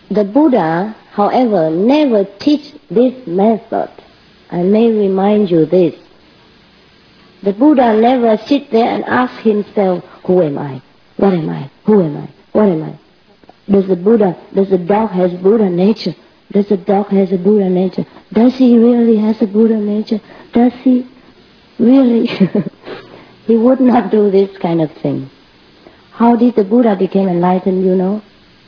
The Buddha, however, never teach this method. I may remind you this. The Buddha never sit there and ask himself, who am I? What am I? Who am I? What am I? Does the dog has Buddha nature? Does the dog has a Buddha nature? Does he really has a Buddha nature? Does he really? He would not do this kind of thing. How did the Buddha become enlightened, you know?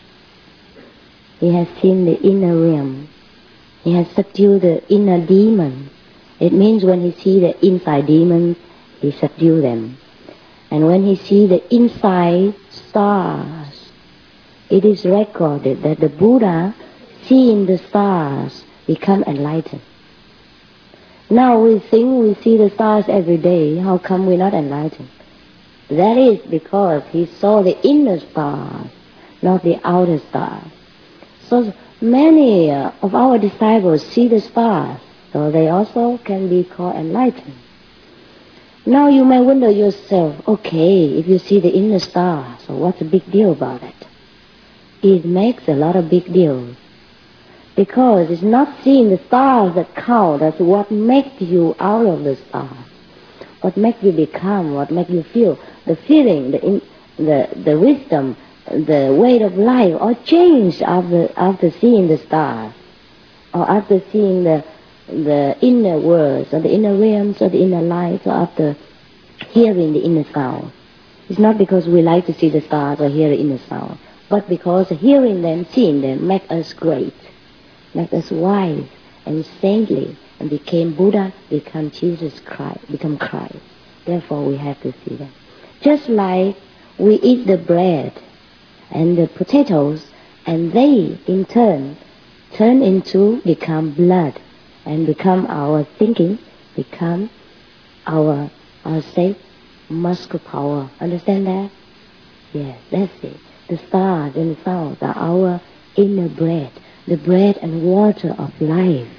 He has seen the inner realm. He has subdued the inner demon. It means when he sees the inside demons, he subdues them. And when he sees the inside stars, it is recorded that the Buddha, seeing the stars, become enlightened. Now we think we see the stars every day. How come we're not enlightened? That is because he saw the inner stars, not the outer stars. So many of our disciples see the stars, so they also can be called enlightened. Now you may wonder yourself, okay, if you see the inner star, so what's the big deal about it? It makes a lot of big deals. Because it's not seeing the stars that count, that's what makes you out of the stars. What makes you become, what makes you feel. The feeling, the wisdom, the weight of life, or change after seeing the stars, or after seeing the inner worlds, or the inner realms, or the inner light, or after hearing the inner sound. It's not because we like to see the stars or hear the inner sound, but because hearing them, seeing them, make us great, make us wise and saintly, and became Buddha, become Jesus Christ, become Christ. Therefore we have to see them. Just like we eat the bread and the potatoes, and they in turn become blood, and become our thinking, become our say, muscle power. Understand that? Yes, that's it. The stars and the sounds are our inner bread, the bread and water of life.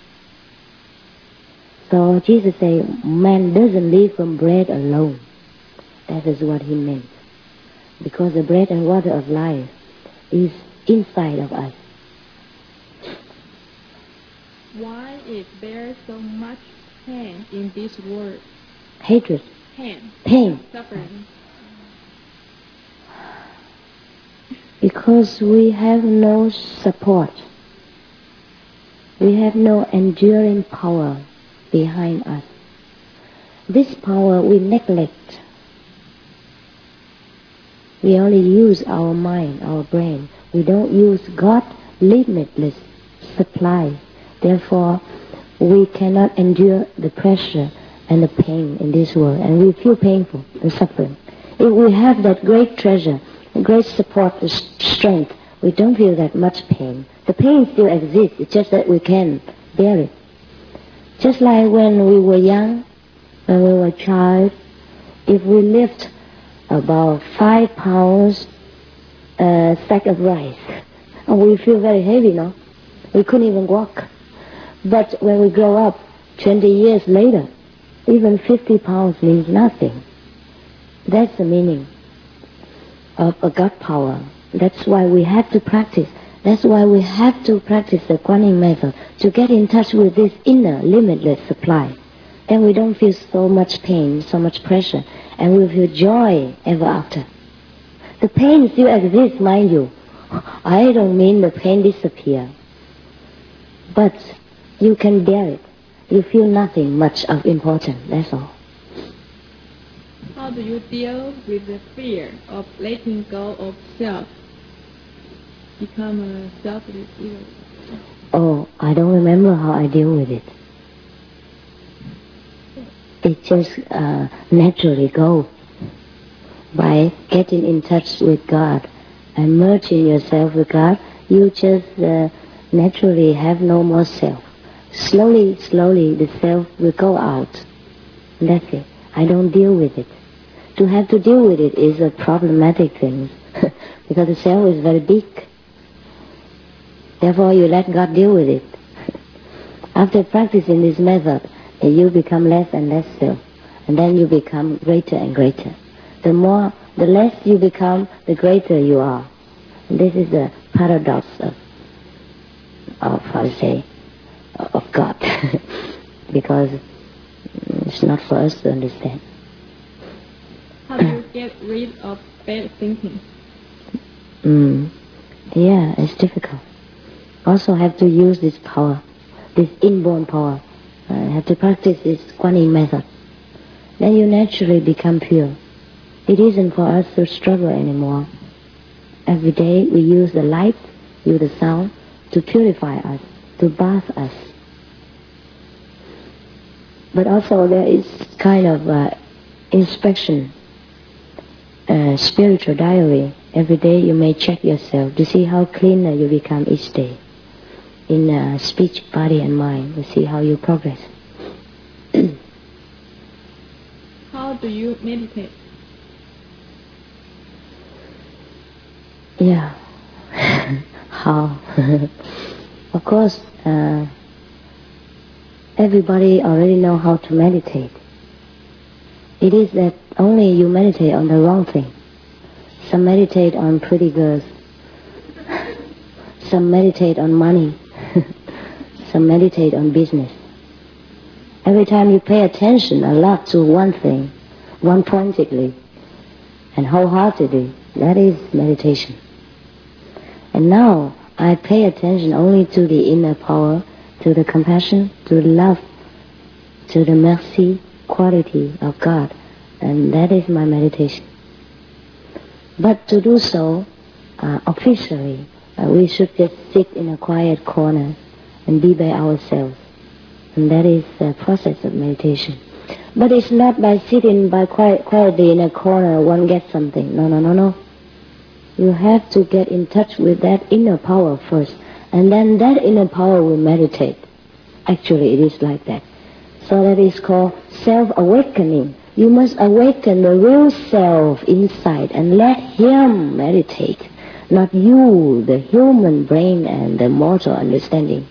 So Jesus said, man doesn't live from bread alone. That is what he meant. Because the bread and water of life is inside of us. Why is there so much pain in this world? Hatred. Pain. Suffering. Because we have no support. We have no enduring power behind us. This power we neglect. We only use our mind, our brain. We don't use God's limitless supply. Therefore, we cannot endure the pressure and the pain in this world, and we feel painful and suffering. If we have that great treasure, great support, the strength, we don't feel that much pain. The pain still exists, it's just that we can bear it. Just like when we were young, when we were a child, if we lift about 5 pounds sack of rice, and we feel very heavy, no? We couldn't even walk. But when we grow up, 20 years later, even 50 pounds means nothing. That's the meaning of a God power. That's why we have to practice. That's why we have to practice the Kuan Yin method, to get in touch with this inner limitless supply. Then we don't feel so much pain, so much pressure, and we feel joy ever after. The pain still exists, mind you. I don't mean the pain disappear. But you can bear it. You feel nothing much of importance, that's all. How do you deal with the fear of letting go of self? Become a selfless ego? Oh, I don't remember how I deal with it. It just naturally goes by getting in touch with God and merging yourself with God. You just naturally have no more self. Slowly, the self will go out. That's it. I don't deal with it. To have to deal with it is a problematic thing because the self is very big. Therefore, you let God deal with it. After practicing this method, you become less and less self, and then you become greater and greater. The less you become, the greater you are. And this is the paradox of of, how to say, of God, because it's not for us to understand. How do you get rid of bad thinking? Yeah, it's difficult. Also have to use this power, this inborn power. Have to practice this Kuan Yin method. Then you naturally become pure. It isn't for us to struggle anymore. Every day we use the light, use the sound to purify us, to bath us. But also there is kind of inspection, spiritual diary. Every day you may check yourself to see how cleaner you become each day. In speech, body and mind, to see how you progress. How do you meditate? Yeah. How? Of course, everybody already know how to meditate. It is that only you meditate on the wrong thing. Some meditate on pretty girls. Some meditate on money. Some meditate on business. Every time you pay attention a lot to one thing, one-pointedly and wholeheartedly, that is meditation. And now I pay attention only to the inner power, to the compassion, to the love, to the mercy quality of God. And that is my meditation. But to do so officially, we should just sit in a quiet corner and be by ourselves. And that is the process of meditation. But it's not by sitting quietly in a corner one gets something. No. You have to get in touch with that inner power first. And then that inner power will meditate. Actually, it is like that. So that is called self-awakening. You must awaken the real self inside and let him meditate. Not you, the human brain and the mortal understanding.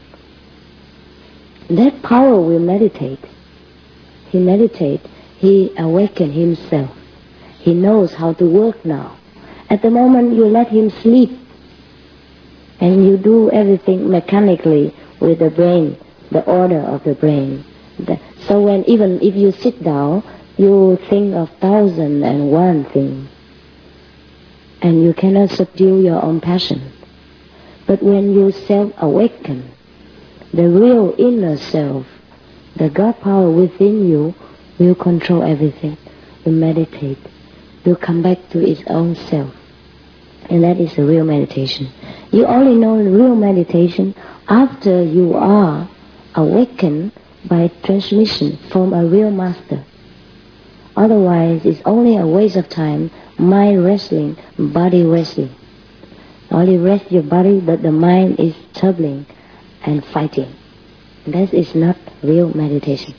That power will meditate. He meditates. He awakens himself. He knows how to work now. At the moment you let him sleep and you do everything mechanically with the brain, the order of the brain. So when even if you sit down, you think of 1,001 things and you cannot subdue your own passion. But when you self-awaken, the real inner self, the God power within you will control everything, will meditate, will come back to its own self. And that is the real meditation. You only know real meditation after you are awakened by transmission from a real master. Otherwise, it's only a waste of time, mind wrestling, body wrestling. Only rest your body, but the mind is troubling and fighting. That is not real meditation.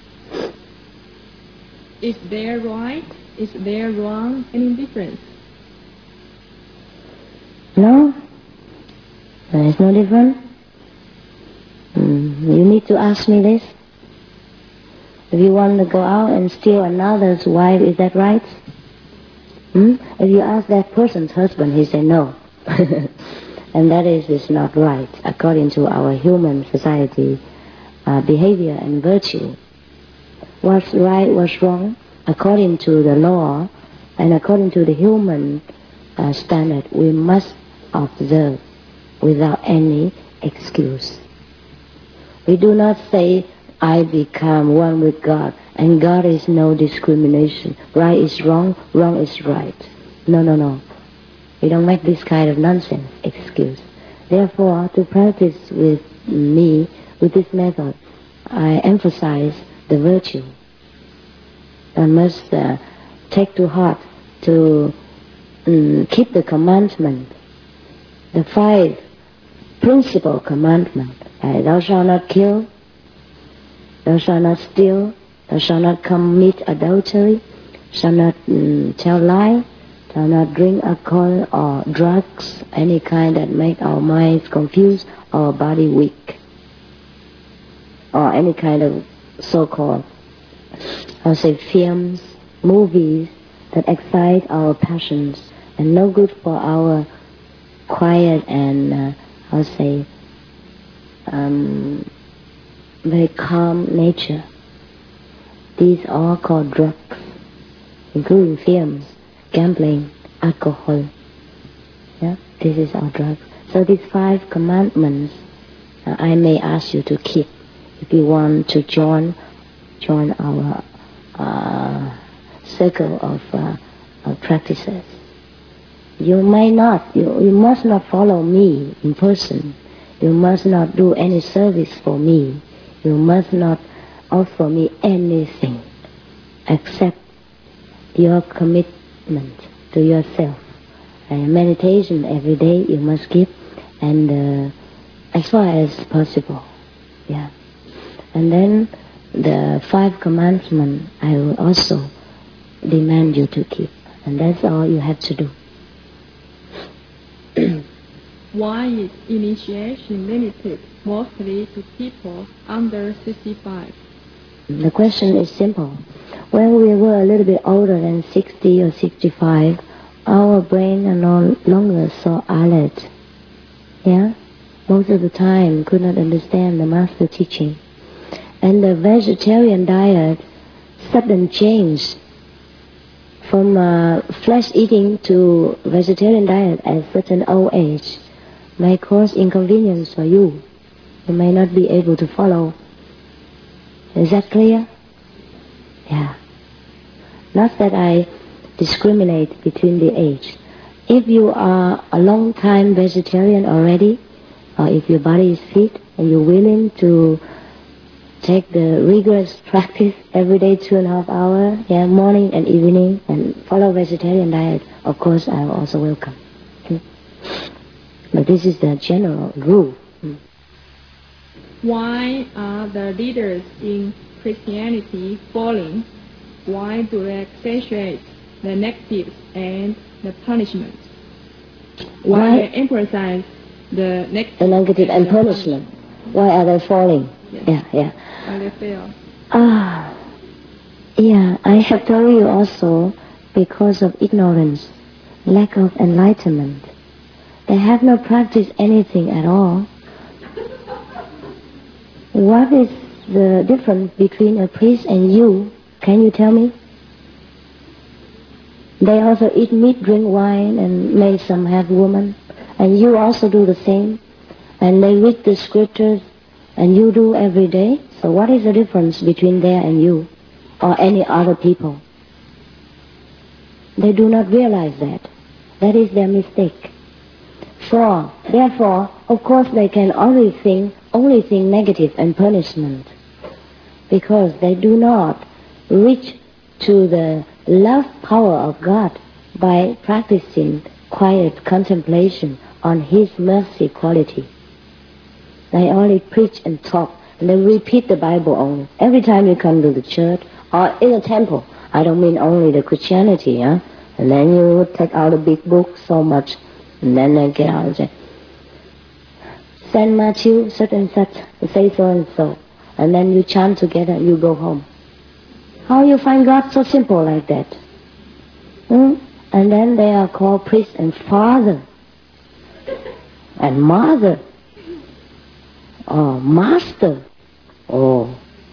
Is there right? Is there wrong? Any difference? No, there is no difference. You need to ask me this. If you want to go out and steal another's wife, is that right? If you ask that person's husband, he say no. And that is not right according to our human society behavior and virtue. What's right, what's wrong, according to the law and according to the human standard, we must observe without any excuse. We do not say, I become one with God, and God is no discrimination. Right is wrong, wrong is right. No. We don't make this kind of nonsense excuse. Therefore, to practice with me, with this method, I emphasize the virtue. One must take to heart to keep the commandment, the 5 principal commandments. Thou shalt not kill, thou shalt not steal, thou shalt not commit adultery, shalt not tell lie, shall not drink alcohol or drugs, any kind that make our minds confused or our body weak, or any kind of so-called, I'll say, films, movies that excite our passions and no good for our quiet and, I'll say, very calm nature. These are called drugs, including films, gambling, alcohol. Yeah, this is our drug. So these 5 commandments, I may ask you to keep if you want to join our circle of practices. You may not, you must not follow me in person. You must not do any service for me. You must not offer me anything except your commitment to yourself. And meditation every day you must keep, and as far as possible. Yeah. And then the 5 commandments I will also demand you to keep. And that's all you have to do. Why is initiation limited mostly to people under 65? The question is simple. When we were a little bit older than 60 or 65, our brain are no longer so alert. Yeah? Most of the time could not understand the master teaching. And the vegetarian diet sudden change from flesh eating to vegetarian diet at such an old age may cause inconvenience for you. You may not be able to follow. Is that clear? Yeah. Not that I discriminate between the age. If you are a long time vegetarian already, or if your body is fit and you're willing to take the rigorous practice every day 2.5 hours, yeah, morning and evening, and follow vegetarian diet, of course I will also welcome. Okay? But this is the general rule. Why are the leaders in Christianity falling? Why do they accentuate the negatives and the punishment? Why they emphasize the negative and punishment? Why are they falling? Yes. Yeah. Why they fail? Yeah, I have told you also because of ignorance, lack of enlightenment. They have not practiced anything at all. What is the difference between a priest and you? Can you tell me? They also eat meat, drink wine, and may some have women. And you also do the same. And they read the scriptures, and you do every day. So what is the difference between there and you, or any other people? They do not realize that. That is their mistake. Therefore, of course, they can only think negative and punishment, because they do not reach to the love power of God by practicing quiet contemplation on His mercy quality. They only preach and talk, and they repeat the Bible only. Every time you come to the church or in a temple, I don't mean only the Christianity, and then you take out a big book so much, and then they get out and say, St. Matthew, such and such, say so and so, and then you chant together and you go home. How you find God so simple like that? And then they are called priest and father and mother or master. Oh.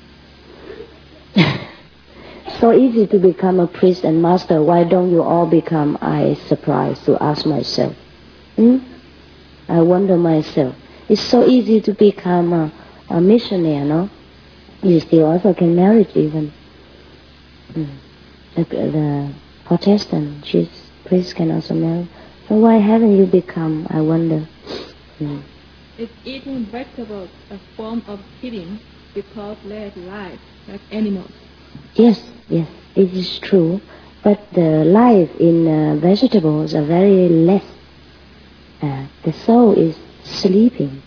So easy to become a priest and master. Why don't you all become? I surprised to ask myself. I wonder myself. It's so easy to become a missionary, no? You still also can marry even. The Protestant priests can also marry. So why haven't you become, I wonder? Is eating vegetables a form of killing because they have life like animals? Yes, it is true. But the life in vegetables are very less. The soul is sleeping.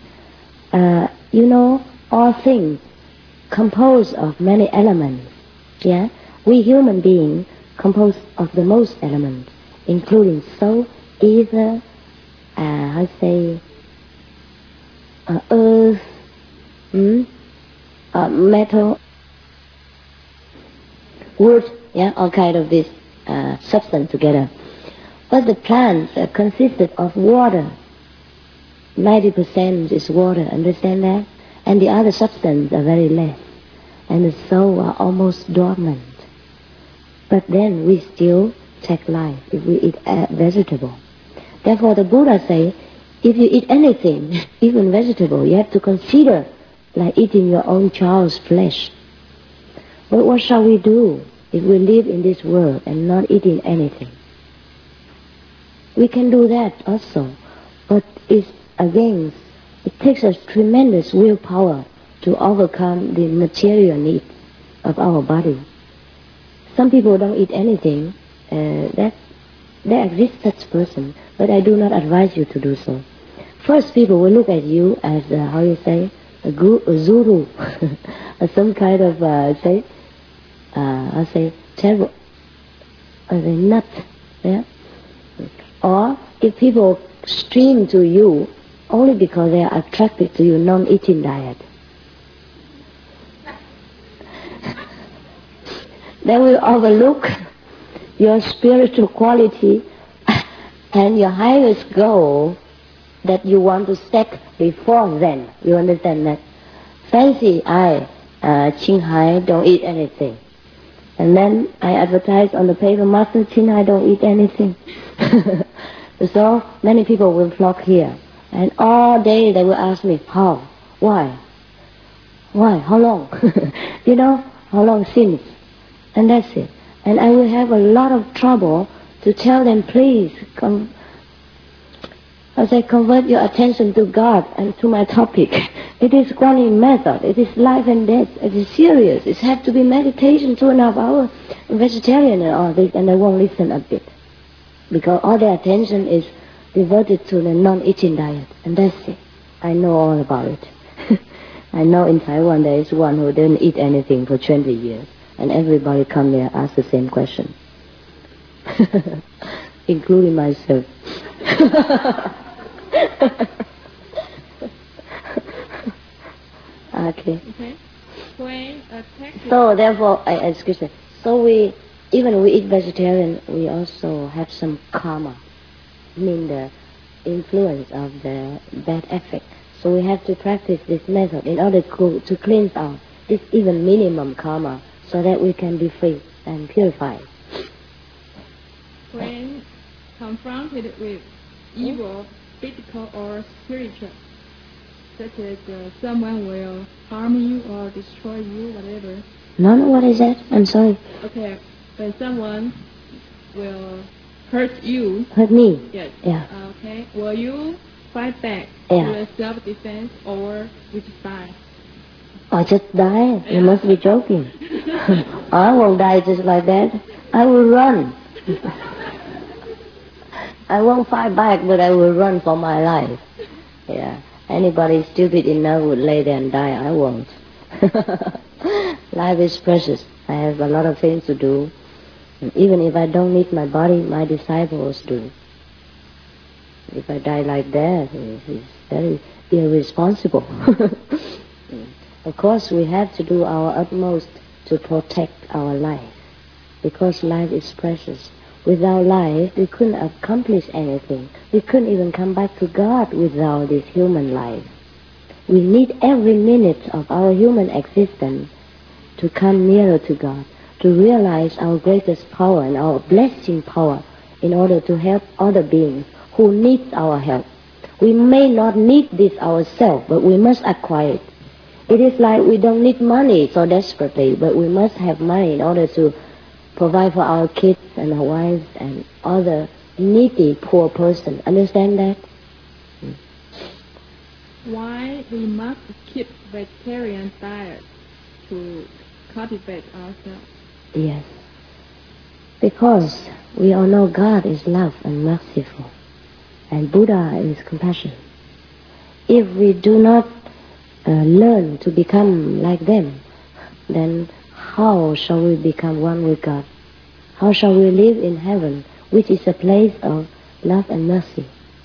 All things composed of many elements. Yeah, we human beings composed of the most elements, including soul, ether, earth, metal, wood. Yeah, all kind of this substance together. But the plants consisted of water. 90% is water, understand that? and the other substance are very less, and the soul are almost dormant. But then we still take life if we eat a vegetable. Therefore the Buddha say, if you eat anything, even vegetable, you have to consider like eating your own child's flesh. But what shall we do if we live in this world and not eating anything? We can do that also, but it takes us tremendous willpower to overcome the material needs of our body. Some people don't eat anything. There exists such person, but I do not advise you to do so. First, people will look at you as a zuru, as some kind of terrible, as a nut, yeah. Or if people stream to you only because they are attracted to your non-eating diet, they will overlook your spiritual quality and your highest goal that you want to set before them. You understand that? Fancy Qinghai don't eat anything. And then I advertise on the paper, Master Qinghai don't eat anything. So many people will flock here. And all day they will ask me, how? Why? Why? How long? You know, how long since? And that's it. And I will have a lot of trouble to tell them, please, convert your attention to God and to my topic. It is Guanyin method. It is life and death. It is serious. It has to be meditation 2.5 hours. Vegetarian and all this, and they won't listen a bit. Because all their attention is devoted to the non-eating diet. And that's it. I know all about it. I know in Taiwan there is one who didn't eat anything for 20 years. And everybody come there ask the same question. Including myself. Okay. So therefore, excuse me. So even we eat vegetarian, we also have some karma, mean the influence of the bad effect. So we have to practice this method in order to cleanse out this even minimum karma, so that we can be free and purified. When confronted with evil, physical or spiritual, such as someone will harm you or destroy you, whatever. No, what is that? I'm sorry. Okay, when someone will hurt you. Hurt me? Yes. Yeah. Okay, will you fight back to a self-defense or would you die? Or just die? You must be joking. I won't die just like that. I will run. I won't fight back, but I will run for my life. Yeah. Anybody stupid enough would lay there and die. I won't. Life is precious. I have a lot of things to do. And even if I don't need my body, my disciples do. If I die like that, it's very irresponsible. Of course, we have to do our utmost to protect our life, because life is precious. Without life, we couldn't accomplish anything. We couldn't even come back to God without this human life. We need every minute of our human existence to come nearer to God, to realize our greatest power and our blessing power in order to help other beings who need our help. We may not need this ourselves, but we must acquire it. It is like we don't need money so desperately, but we must have money in order to provide for our kids and our wives and other needy poor person. Understand that? Why we must keep vegetarian diet to cultivate ourselves? Yes. Because we all know God is love and merciful, and Buddha is compassion. If we do not learn to become like them, then how shall we become one with God? How shall we live in heaven, which is a place of love and mercy?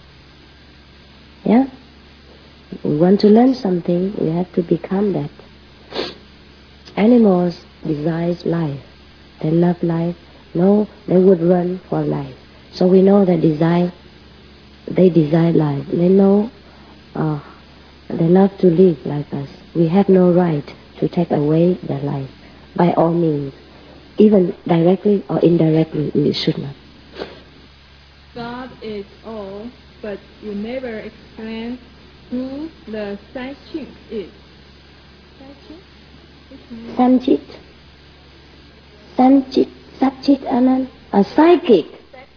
Yeah? If we want to learn something, we have to become that. Animals desire life. They love life. No, they would run for life. So we know that they desire life. They know They love to live like us. We have no right to take away their life. By all means, even directly or indirectly, we should not. God is all, but you never explain who the Sanchit is. Sanchit? Sanchit? Satchit Anand? A psychic.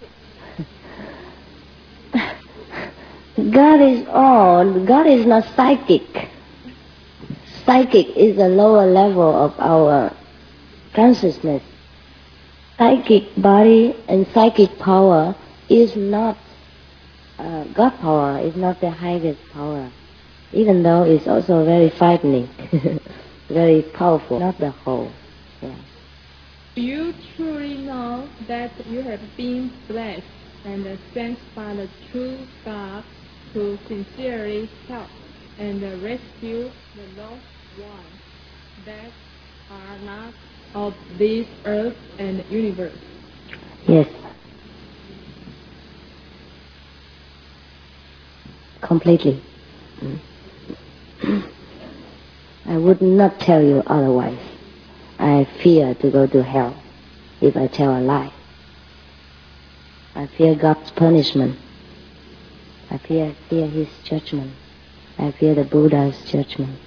God is all. God is not psychic. Psychic is a lower level of our consciousness. Psychic body and psychic power is not God power, is not the highest power, even though it's also very frightening, very powerful, not the whole. Yeah. Do you truly know that you have been blessed and sent by the true God to sincerely help and rescue the lost ones that are not of this earth and universe? Yes. Completely. I would not tell you otherwise. I fear to go to hell if I tell a lie. I fear God's punishment. I fear His judgment. I fear the Buddha's judgment.